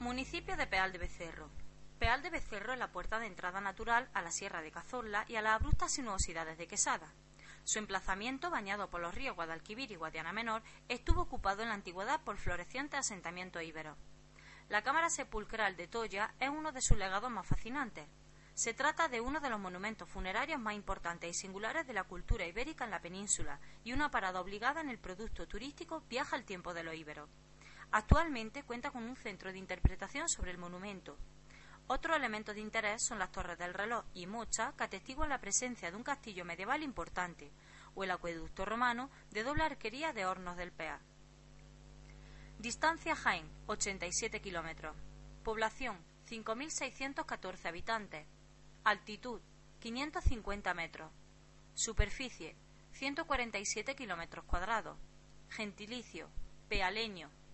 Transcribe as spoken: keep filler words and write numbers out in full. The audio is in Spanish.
Municipio de Peal de Becerro. Peal de Becerro es la puerta de entrada natural a la Sierra de Cazorla y a las abruptas sinuosidades de Quesada. Su emplazamiento, bañado por los ríos Guadalquivir y Guadiana Menor, estuvo ocupado en la antigüedad por florecientes asentamientos íberos. La cámara sepulcral de Toya es uno de sus legados más fascinantes. Se trata de uno de los monumentos funerarios más importantes y singulares de la cultura ibérica en la península y una parada obligada en el producto turístico Viaja al tiempo de los íberos. Actualmente cuenta con un centro de interpretación sobre el monumento. Otros elementos de interés son las torres del reloj y mochas que atestiguan la presencia de un castillo medieval importante, o el acueducto romano de doble arquería de Hornos del Peal. Distancia Jaén, ochenta y siete kilómetros. Población, cinco mil seiscientos catorce habitantes. Altitud, quinientos cincuenta metros. Superficie, ciento cuarenta y siete kilómetros cuadrados. Gentilicio, pealeño.